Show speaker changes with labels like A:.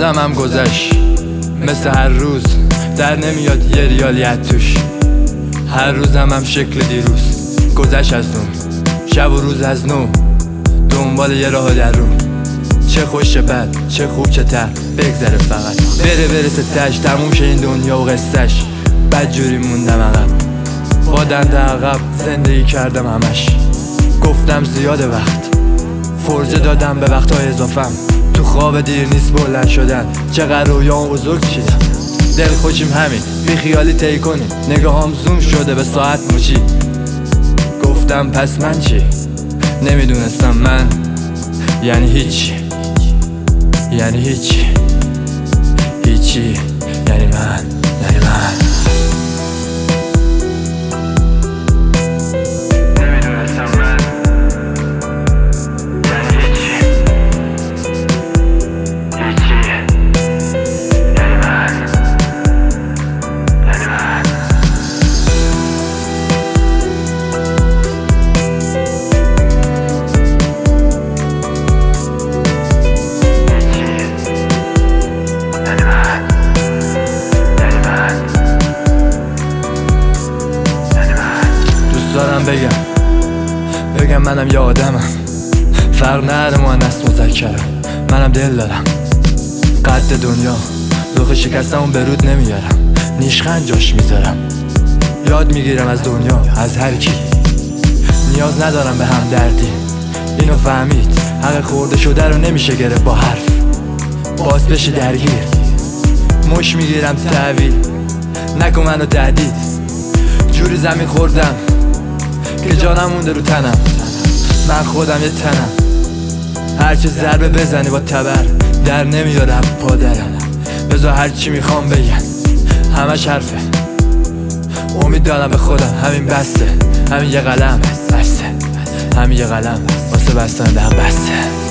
A: روزم هم گذشت مثل هر روز، در نمیاد یه ریالیت توش. هر روزم هم شکل دیروز گذشت از اون، شب و روز از نو دنبال یه راه در رو. چه خوش چه بد، چه خوب چه تر، بگذره فقط برسه تش، تموم شه این دنیا و قصهش. بد جوری موندم عقب، با دنده عقب زندگی کردم همش. گفتم زیاده وقت، فرجه دادم به وقتهای اضافم. تو خواب دیر نیست بلند شدن، چقدر رویام بزرگ چیدم. دل خوشیم همین، بی خیالی طی کنیم. نگاهام زوم شده به ساعت مچی. گفتم پس من چی؟ نمیدونستم من یعنی هیچی، یعنی هیچی، هیچی، یعنی من، یعنی من. دارم بگم منم یه آدمم، فرق نره مؤنث مذکرم. منم دل دارم، قد دنیا رخ شکستمون به رود نمیارم. نیشخند جاش میذارم، یاد میگیرم از دنیا، از هر کی. نیاز ندارم به هم دردی، اینو فهمید. حق خورده شده رو نمیشه گرفت با حرف، باز بشه درگیر. مش میگیرم تحویل، نکن منو تهدید. جوری زمین خوردم که جانم مونده رو تنم. من خودم یه تنم، هرچه ضربه بزنی با تبر در نمیاره پادرم. بذار هرچی میخوام بگن همش حرفه. امید دارم به خودم، همین بسته. همین یه قلم بسته، همین یه قلم واسه بستن دهم بسته.